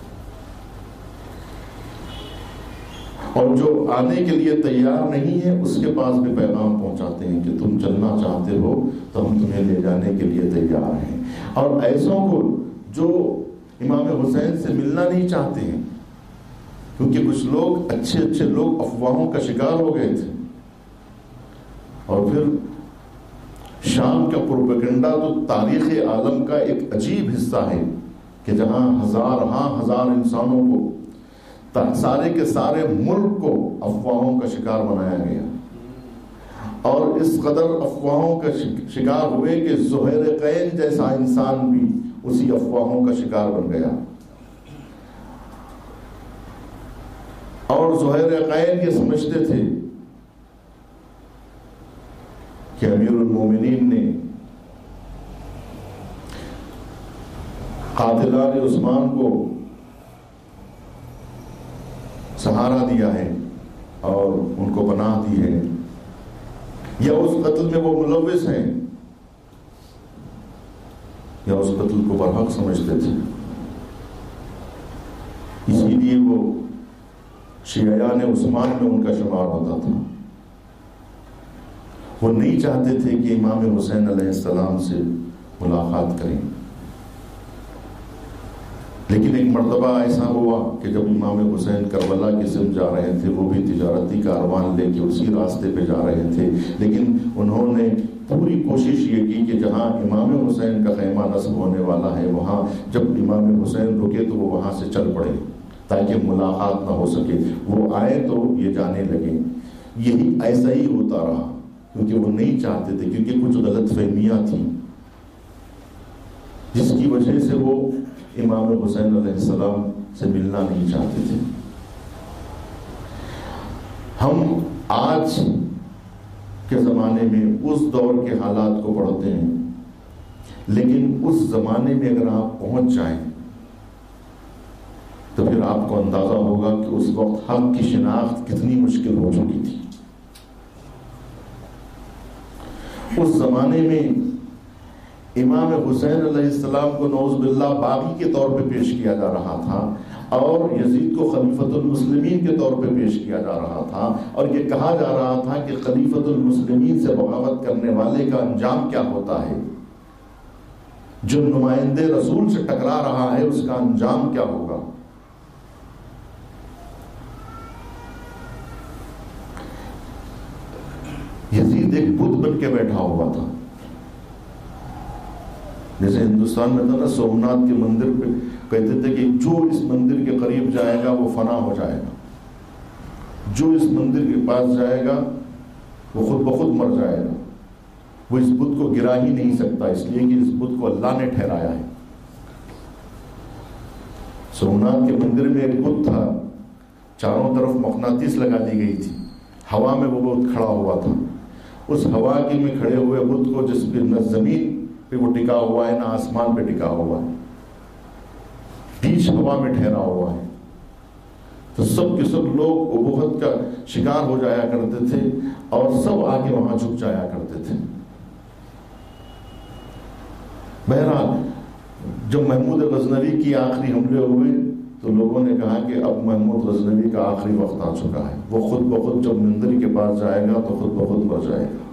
اور جو آنے کے لیے تیار نہیں ہے اس کے پاس بھی پیغام پہنچاتے ہیں کہ تم چلنا چاہتے ہو تو ہم تمہیں لے جانے کے لیے تیار ہیں۔ اور ایسوں کو جو امام حسین سے ملنا نہیں چاہتے ہیں، کیونکہ کچھ لوگ اچھے اچھے لوگ افواہوں کا شکار ہو گئے تھے، اور پھر شام کا پروپیگنڈا تو تاریخ عالم کا ایک عجیب حصہ ہے کہ جہاں ہزار ہاں ہزار انسانوں کو، سارے کے سارے ملک کو افواہوں کا شکار بنایا گیا، اور اس قدر افواہوں کا شکار ہوئے کہ زہیر قین جیسا انسان بھی اسی افواہوں کا شکار بن گیا۔ اور زہیر قین یہ سمجھتے تھے کہ امیر المومنین نے قاتلان عثمان کو سہارا دیا ہے اور ان کو پناہ دی ہے، یا اس قتل میں وہ ملوث ہیں، یا اس قتل کو برحق سمجھتے تھے، اسی لیے وہ شیعیان عثمان میں ان کا شمار ہوتا تھا۔ وہ نہیں چاہتے تھے کہ امام حسین علیہ السلام سے ملاقات کریں، لیکن ایک مرتبہ ایسا ہوا کہ جب امام حسین کربلا کی سمت جا رہے تھے، وہ بھی تجارتی کاروان لے کے اسی راستے پہ جا رہے تھے، لیکن انہوں نے پوری کوشش یہ کی کہ جہاں امام حسین کا خیمہ نصب ہونے والا ہے وہاں جب امام حسین رکے تو وہ وہاں سے چل پڑے تاکہ ملاقات نہ ہو سکے، وہ آئے تو یہ جانے لگے۔ یہی ایسا ہی ہوتا رہا، کیونکہ وہ نہیں چاہتے تھے، کیونکہ کچھ غلط فہمیاں تھیں جس کی وجہ سے وہ امام حسین علیہ السلام سے ملنا نہیں چاہتے تھے۔ ہم آج کے زمانے میں اس دور کے حالات کو پڑھتے ہیں، لیکن اس زمانے میں اگر آپ پہنچ جائیں تو پھر آپ کو اندازہ ہوگا کہ اس وقت حق کی شناخت کتنی مشکل ہو چکی تھی۔ اس زمانے میں امام حسین علیہ السلام کو نعوذ باللہ باغی کے طور پہ پیش کیا جا رہا تھا، اور یزید کو خلیفۃ المسلمین کے طور پہ پیش کیا جا رہا تھا، اور یہ کہا جا رہا تھا کہ خلیفۃ المسلمین سے بغاوت کرنے والے کا انجام کیا ہوتا ہے، جو نمائندے رسول سے ٹکرا رہا ہے اس کا انجام کیا ہوگا۔ بت بن کے بیٹھا ہوا تھا. جیسے ہندوستان میں تھا نا سومناتھ کے مندر پہ کہتے تھے کہ جو اس مندر کے قریب جائے گا وہ فنا ہو جائے گا, جو اس مندر کے پاس جائے گا وہ خود بخود مر جائے گا. وہ اس بت کو گرا ہی نہیں سکتا, اس لیے کہ اس بت کو اللہ نے ٹھہرایا ہے. سومناتھ کے مندر میں ایک بت تھا, چاروں طرف مقناطیس لگا دی گئی تھی, ہوا میں وہ بت کھڑا ہوا تھا. اس ہوا کے میں کھڑے ہوئے بت کو جس پہ نہ زمین پہ وہ ٹکا ہوا ہے نہ آسمان پہ ٹکا ہوا ہے, بیچ ہوا میں ٹھہرا ہوا ہے. تو سب کے سب لوگ ابوہت کا شکار ہو جایا کرتے تھے اور سب آگے وہاں جھک جایا کرتے تھے. بہرحال جب محمود غزنوی کی آخری حملے ہوئے تو لوگوں نے کہا کہ اب محمود غزنوی کا آخری وقت آ چکا ہے, وہ خود بخود جب مندر کے پاس جائے گا تو خود بخود مر جائے گا.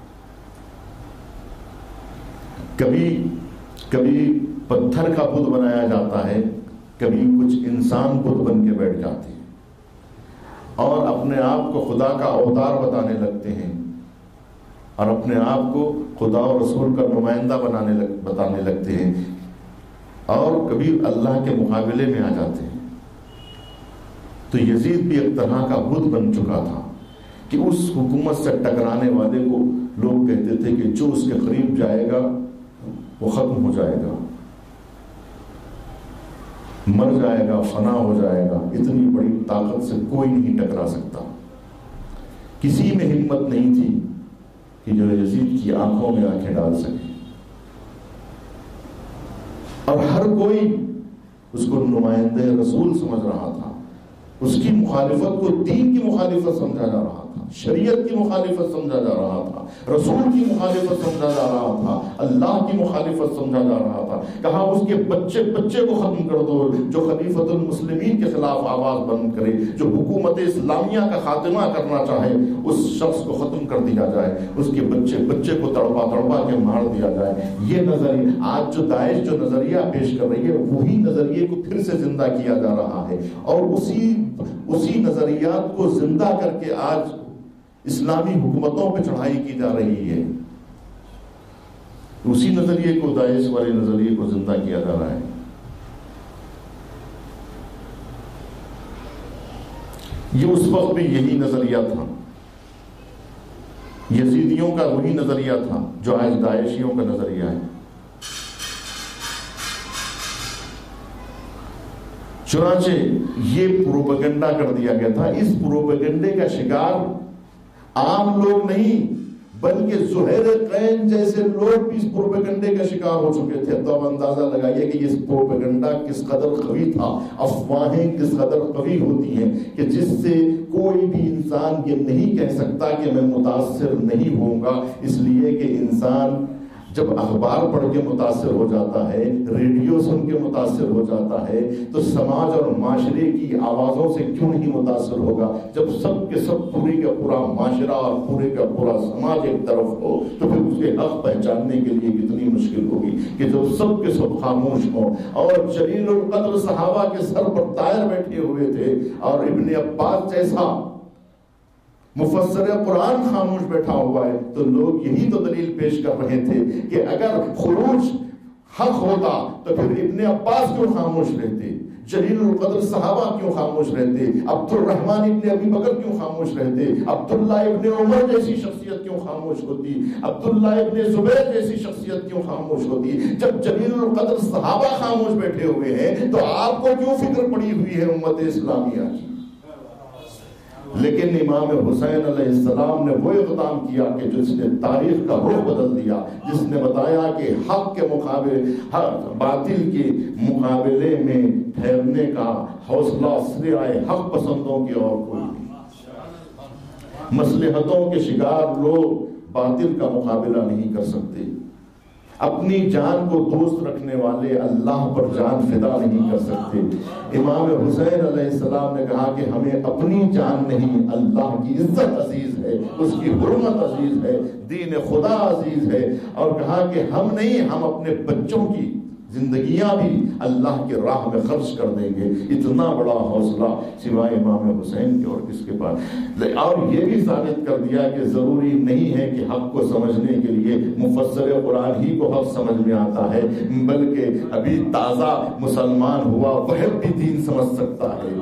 کبھی کبھی پتھر کا بت بنایا جاتا ہے, کبھی کچھ انسان بت بن کے بیٹھ جاتے ہیں اور اپنے آپ کو خدا کا اوتار بتانے لگتے ہیں اور اپنے آپ کو خدا اور رسول کا نمائندہ بنانے لگ بتانے لگتے ہیں, اور کبھی اللہ کے مقابلے میں آ جاتے ہیں. تو یزید بھی ایک طرح کا بت بن چکا تھا کہ اس حکومت سے ٹکرانے والے کو لوگ کہتے تھے کہ جو اس کے قریب جائے گا وہ ختم ہو جائے گا, مر جائے گا, فنا ہو جائے گا. اتنی بڑی طاقت سے کوئی نہیں ٹکرا سکتا. کسی میں ہمت نہیں تھی کہ جو یزید کی آنکھوں میں آنکھیں ڈال سکے, اور ہر کوئی اس کو نمائندے رسول سمجھ رہا تھا. اس کی مخالفت کو دین کی مخالفت سمجھا جا رہا تھا, شریعت کی مخالفت سمجھا جا رہا تھا, رسول کی مخالفت سمجھا جا رہا تھا, اللہ کی مخالفت سمجھا جا رہا تھا. کہا اس کے بچے بچے کو ختم کر دو جو خلیفۃ المسلمین کے خلاف آواز بلند کرے, جو حکومت اسلامیہ کا خاتمہ کرنا چاہے اس شخص کو ختم کر دیا جائے, اس کے بچے بچے کو تڑپا تڑپا کے مار دیا جائے. یہ نظریہ آج جو داعش جو نظریہ پیش کر رہی ہے وہی نظریے کو پھر سے زندہ کیا جا رہا ہے, اور اسی اسی نظریات کو زندہ کر کے آج اسلامی حکومتوں پہ چڑھائی کی جا رہی ہے. اسی نظریے کو داعش والے نظریے کو زندہ کیا جا رہا ہے. یہ اس وقت بھی یہی نظریہ تھا, یزیدیوں کا وہی نظریہ تھا جو آج داعشیوں کا نظریہ ہے. چنانچہ یہ پروپیگنڈا کر دیا گیا تھا. اس پروپیگنڈے کا شکار عام لوگ نہیں بلکہ زہیر قین جیسے لوگ بھی اس پروپیگنڈے کا شکار ہو چکے تھے. تو اب اندازہ لگائیے کہ یہ پروپیگنڈا کس قدر قوی تھا, افواہیں کس قدر قوی ہوتی ہیں کہ جس سے کوئی بھی انسان یہ نہیں کہہ سکتا کہ میں متاثر نہیں ہوں گا, اس لیے کہ انسان جب اخبار پڑھ کے متاثر ہو جاتا ہے, ریڈیو سن کے متاثر ہو جاتا ہے, تو سماج اور معاشرے کی آوازوں سے کیوں نہیں متاثر ہوگا. جب سب کے سب پورے کا پورا معاشرہ اور پورے کا پورا سماج ایک طرف ہو تو پھر اس کے حق پہچاننے کے لیے کتنی مشکل ہوگی کہ جب سب کے سب خاموش ہوں. اور جلیل القدر صحابہ کے سر پر طائر بیٹھے ہوئے تھے اور ابن عباس جیسا مفسر قرآن خاموش بیٹھا ہوا ہے, تو لوگ یہی تو دلیل پیش کر رہے تھے کہ اگر خروج حق ہوتا تو پھر ابن عباس کیوں خاموش رہتے, جلیل القدر صحابہ کیوں خاموش رہتے, عبد الرحمن ابن ابی بکر کیوں خاموش رہتے, عبداللہ ابن عمر جیسی شخصیت کیوں خاموش ہوتی, عبداللہ ابن زبیر جیسی شخصیت کیوں خاموش ہوتی. جب جلیل القدر صحابہ خاموش بیٹھے ہوئے ہیں تو آپ کو کیوں فکر پڑی ہوئی ہے امت اسلامیہ کی. لیکن امام حسین علیہ السلام نے وہ اقدام کیا کہ جس نے تاریخ کا رخ بدل دیا, جس نے بتایا کہ حق کے مقابلے باطل کے مقابلے میں ٹھہرنے کا حوصلہ سوائے حق پسندوں کے اور کوئی نہیں. مصلحتوں کے شکار لوگ باطل کا مقابلہ نہیں کر سکتے. اپنی جان کو دوست رکھنے والے اللہ پر جان فدا نہیں کر سکتے. امام حسین علیہ السلام نے کہا کہ ہمیں اپنی جان نہیں, اللہ کی عزت عزیز ہے, اس کی حرمت عزیز ہے, دین خدا عزیز ہے, اور کہا کہ ہم نہیں, ہم اپنے بچوں کی زندگیاں بھی اللہ کے راہ میں خرچ کر دیں گے. اتنا بڑا حوصلہ سوائے امام حسین کے اور کس کے پاس. اور یہ بھی ثابت کر دیا کہ ضروری نہیں ہے کہ حق کو سمجھنے کے لیے مفسر قرآن ہی کو حق سمجھ میں آتا ہے، بلکہ ابھی تازہ مسلمان ہوا وہ بھی دین سمجھ سکتا ہے.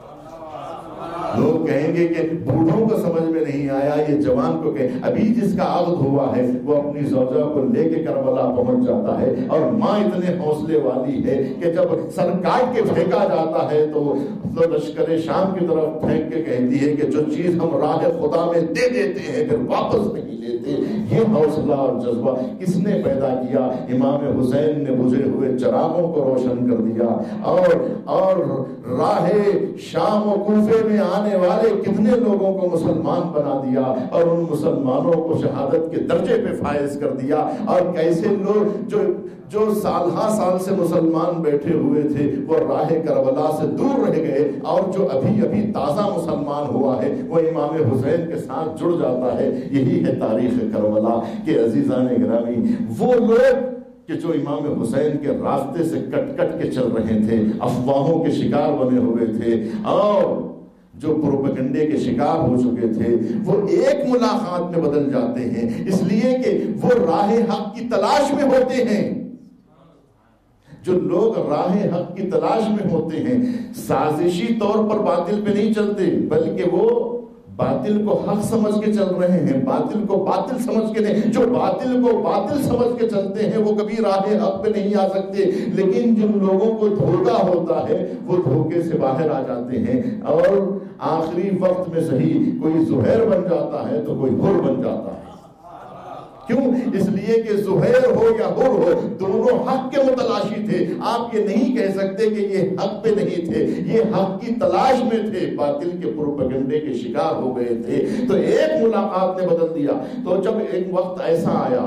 لوگ کہیں گے کہ بوڑھوں کو سمجھ میں نہیں آیا، یہ جوان کو کہ ابھی جس کا عقد ہوا ہے وہ اپنی زوجہ کو لے کے کربلا پہنچ جاتا ہے، اور ماں اتنے حوصلے والی ہے کہ جب سر کاٹ کے پھینکا جاتا ہے تو لشکر شام کی طرف پھینک کے کہتی ہے کہ جو چیز ہم راہ خدا میں دے دیتے ہیں پھر واپس نہیں لیتے. یہ حوصلہ اور جذبہ کس نے پیدا کیا؟ امام حسین نے بجھے ہوئے چراغوں کو روشن کر دیا، اور اور راہ شام و کوفے میں آنے والے کتنے لوگوں کو مسلمان بنا دیا، اور ان مسلمانوں کو شہادت کے درجے پہ فائز کر دیا. اور کیسے لوگ جو جو سال ہا سال سے مسلمان بیٹھے ہوئے تھے وہ راہ کربلا سے دور رہ گئے، اور جو ابھی ابھی تازہ مسلمان ہوا ہے وہ امام حسین کے ساتھ جڑ جاتا ہے. یہی ہے تاریخ کربلا کے عزیزان گرامی. وہ لوگ کہ جو امام حسین کے راستے سے کٹ کٹ کے چل رہے تھے، افواہوں کے شکار بنے ہوئے تھے، اور جو پروپیگنڈے کے شکار ہو چکے تھے، وہ ایک ملاقات میں بدل جاتے ہیں، اس لیے کہ وہ راہ حق کی تلاش میں ہوتے ہیں. جو لوگ راہ حق کی تلاش میں ہوتے ہیں سازشی طور پر باطل پہ نہیں چلتے، بلکہ وہ باطل کو حق سمجھ کے چل رہے ہیں، باطل کو باطل سمجھ کے نہیں. جو باطل کو باطل سمجھ کے چلتے ہیں وہ کبھی راہ حق پہ نہیں آ سکتے، لیکن جن لوگوں کو دھوکا ہوتا ہے وہ دھوکے سے باہر آ جاتے ہیں، اور آخری وقت میں صحیح کوئی زہیر بن جاتا ہے تو کوئی حر بن جاتا ہے. کیوں؟ اس لیے کہ زہیر ہو یا حر ہو دونوں حق کے متلاشی تھے. آپ یہ نہیں کہہ سکتے کہ یہ حق پہ نہیں تھے، یہ حق کی تلاش میں تھے، باطل کے پروپیگنڈے کے شکار ہو گئے تھے. تو ایک ملاقات نے بدل دیا. تو جب ایک وقت ایسا آیا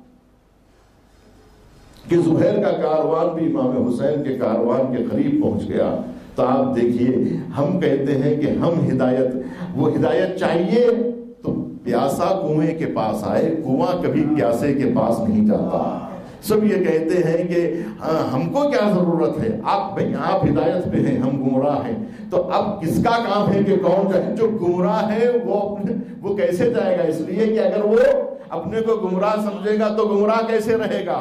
کہ زہیر کا کاروان بھی امام حسین کے کاروان کے قریب پہنچ گیا، تو آپ دیکھیے ہم کہتے ہیں کہ ہم ہدایت وہ ہدایت چاہیے تو پیاسا کنویں کے پاس آئے، کنواں کبھی پیاسے کے پاس نہیں جاتا. سب یہ کہتے ہیں کہ ہم کو کیا ضرورت ہے، آپ بھائی آپ ہدایت پہ ہیں، ہم گمراہ ہیں. تو اب کس کا کام ہے کہ کون جائے؟ جو گمراہ ہے وہ وہ کیسے جائے گا؟ اس لیے کہ اگر وہ اپنے کو گمراہ سمجھے گا تو گمراہ کیسے رہے گا؟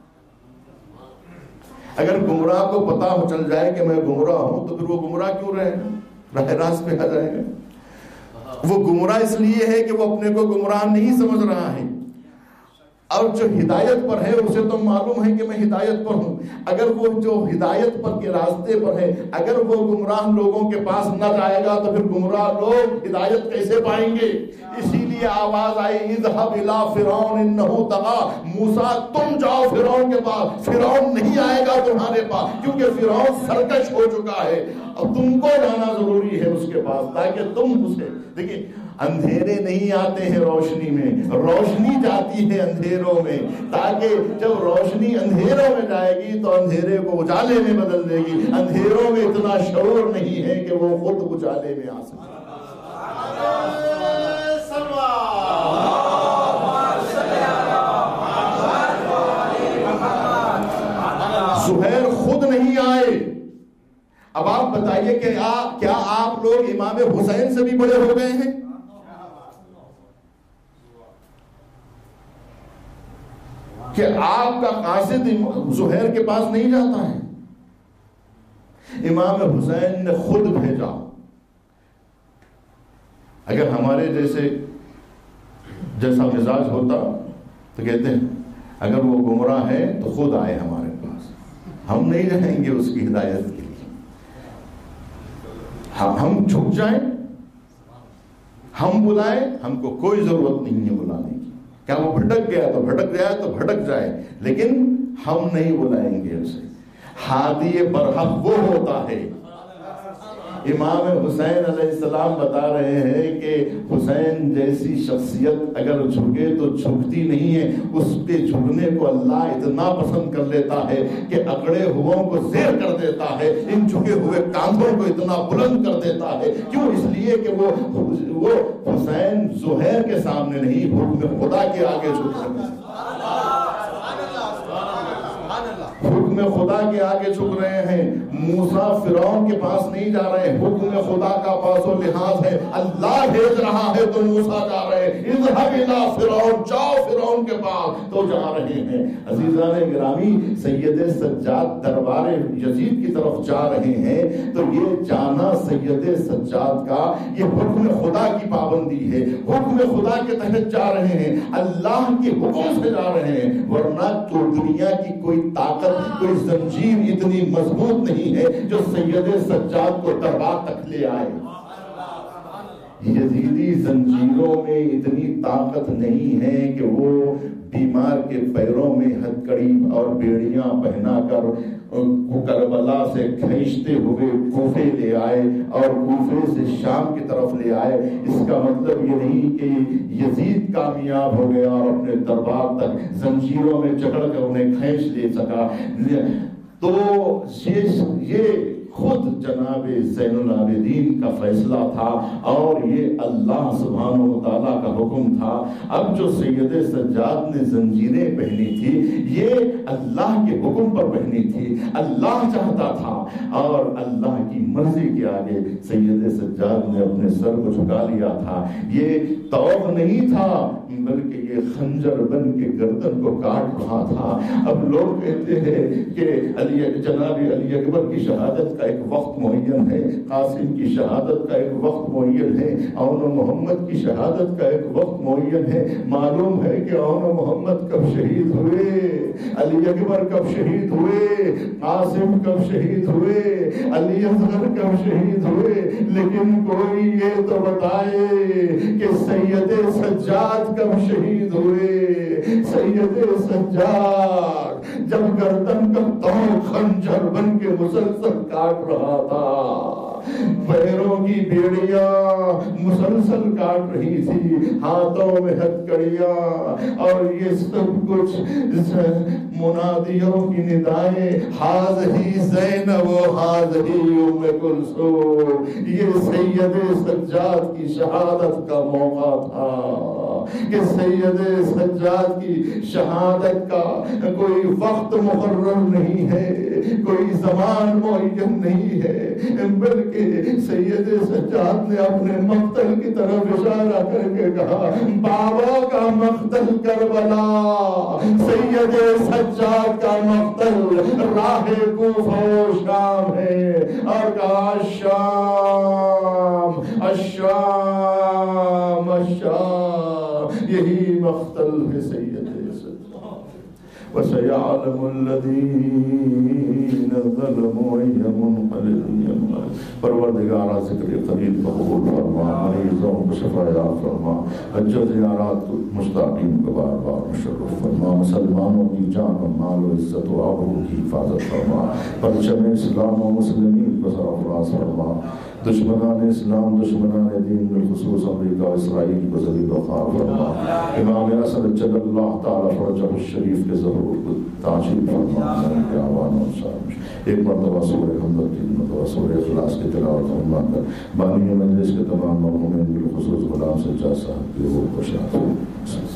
اگر گمراہ کو پتا ہو چل جائے کہ میں گمراہ ہوں تو پھر وہ گمراہ کیوں رہے گا؟ راہ راست پہ آ جائے گا. وہ گمراہ اس لیے ہے کہ وہ اپنے کو گمراہ نہیں سمجھ رہا ہے، اور جو ہدایت پر ہے اسے تو معلوم ہے کہ میں ہدایت پر ہوں. اگر وہ جو ہدایت پر کے راستے پر ہے اگر وہ گمراہ لوگوں کے پاس نہ جائے گا تو پھر گمراہ لوگ ہدایت کیسے پائیں گے؟ اسی لیے آواز آئی اذهب الى فرعون انه طغى، موسیٰ تم جاؤ فرعون کے پاس، فرعون نہیں آئے گا تمہارے پاس، کیونکہ فرعون سرکش ہو چکا ہے. اور تم کو جانا ضروری ہے اس کے پاس تاکہ تم اسے دیکھیں. اندھیرے نہیں آتے ہیں روشنی میں، روشنی جاتی ہے اندھیروں میں، تاکہ جب روشنی اندھیروں میں جائے گی تو اندھیرے کو اجالے میں بدل دے گی. اندھیروں میں اتنا شعور نہیں ہے کہ وہ خود اجالے میں آ سکے. زہیر خود نہیں آئے. اب آپ بتائیے کہ آپ کیا آپ لوگ امام حسین سے بھی بڑے ہو گئے ہیں؟ کہ آپ کا قاصد زہیر کے پاس نہیں جاتا ہے. امام حسین نے خود بھیجا. اگر ہمارے جیسے جیسا مزاج ہوتا تو کہتے ہیں اگر وہ گمراہ ہے تو خود آئے ہمارے پاس، ہم نہیں رہیں گے اس کی ہدایت کے لیے. ہم جھک جائیں، ہم بلائیں، ہم کو کوئی ضرورت نہیں ہے بلانے کی. کیا وہ بھٹک گیا تو بھٹک گیا تو بھٹک جائے، لیکن ہم نہیں بلائیں گے اسے. ہادی برحق وہ ہوتا ہے. امام حسین علیہ السلام بتا رہے ہیں کہ حسین جیسی شخصیت اگر جھکے تو جھکتی نہیں ہے. اس کے جھکنے کو اللہ اتنا پسند کر لیتا ہے کہ اکڑے ہوئوں کو زیر کر دیتا ہے، ان جھکے ہوئے کاندھوں کو اتنا بلند کر دیتا ہے. کیوں؟ اس لیے کہ وہ وہ حسین زہیر کے سامنے نہیں، حکم خدا کے آگے جھک رہے ہیں. حکم حکم خدا کے آگے جھک رہے ہیں. موسیٰ فرعون کے پاس نہیں جا رہے ہیں, حکم خدا کا پاس و لحاظ ہے, اللہ بھیج رہا ہے تو موسیٰ جا رہے ہیں. اذهب الى فرعون, جاؤ فرعون کے پاس, تو جا رہے ہیں. عزیزان گرامی, سید سجاد دربار یزید کی طرف جا رہے ہیں, تو یہ جانا سید سجاد کا یہ حکم خدا کی پابندی ہے, حکم خدا کے تحت جا رہے ہیں, اللہ کے حکم سے جا رہے ہیں. ورنہ تو دنیا کی کوئی طاقت, کوئی زنجیر اتنی مضبوط نہیں ہے جو سید سجاد کو دربار تک لے آئے. یزیدی زنجیروں میں اتنی طاقت نہیں ہے کہ وہ بیمار کے پیروں میں ہتھکڑی اور بیڑیاں پہنا کر کربلا سے کھینچتے ہوئے کوفے لے آئے اور کوفے سے شام کی طرف لے آئے. اس کا مطلب یہ نہیں کہ یزید کامیاب ہو گیا اور اپنے دربار تک زنجیروں میں جکڑ کر انہیں کھینچ لے سکا. تو یہ خود جناب زین العابدین کا فیصلہ تھا اور یہ اللہ سبحانہ و تعالیٰ کا حکم تھا. اب جو سید سجاد نے زنجیریں پہنی تھی یہ اللہ کے حکم پر پہنی تھی, اللہ چاہتا تھا اور اللہ کی مرضی کے آگے سید سجاد نے اپنے سر کو جھکا لیا تھا. یہ توق نہیں تھا بلکہ یہ خنجر بن کے گردن کو کاٹ رہا تھا. اب لوگ کہتے ہیں کہ علی جناب علی اکبر کی شہادت کا ایک وقت معین ہے, قاسم کی شہادت کا ایک وقت معین ہے, اون و محمد کی شہادت کا ایک وقت معین ہے. معلوم ہے کہ اون و محمد کب شہید ہوئے, علی اکبر کب شہید ہوئے, قاسم کب شہید ہوئے, علی اصغر کب شہید ہوئے, لیکن کوئی یہ تو بتائے کہ سید سجاد کب شہید ہوئے. سید سجاد جب گردن کا توق خنجر بن کے مسلسل کاٹ رہا تھا, پیروں کی بیڑیاں مسلسل کاٹ رہی تھی, ہاتھوں میں ہتھکڑیاں, اور یہ سب کچھ منادیوں کی ندائیں, حاضہی زینب و حاضہی ام کلثوم. یہ سید سجاد کی شہادت کا موقع تھا کہ سید سجاد کی شہادت کا کوئی وقت مقرر نہیں ہے, کوئی زمان معین نہیں ہے, بلکہ سید سجاد نے اپنے مقتل کی طرف اشارہ کر کے کہا بابا کا مقتل کربلا, سید سجاد کا مقتل راہ کوفہ و شام ہے. اور کہا الشام الشام الشام, یہی مقتل ہے سید سجاد. وَسَيَعْلَمُ الَّذِينَ ظَلَمُوا أَيَّ مُنقَلِبٍ يَنقَلِبُونَ. پروردگارہ ذکر قریب قبول فرما, مریضوں کو شفایاب فرما, حج و زیارات مشتاقین کو بار بار مشرف فرما, مسلمانوں کی جان و مال و عزت و آبرو کی حفاظت فرما, پرچم اسلام و مسلمین کو سرفراز فرما, دشمنان اسلام دشمنان دین بالخصوص امریکہ اسرائیل کو ذلیل و خوار فرما, امام حسن جل اللہ تعالی فرجہ الشریف کے ظہور کو تعجیل فرما. کے آوان و شام ایک مرتبہ سورہ حمد, تین مرتبہ سورہ اخلاص کی تلاوت فرما کر بانی مجلس کے تمام مرحومین بالخصوص غلام سجاد صاحب کی روح کو شاد فرما.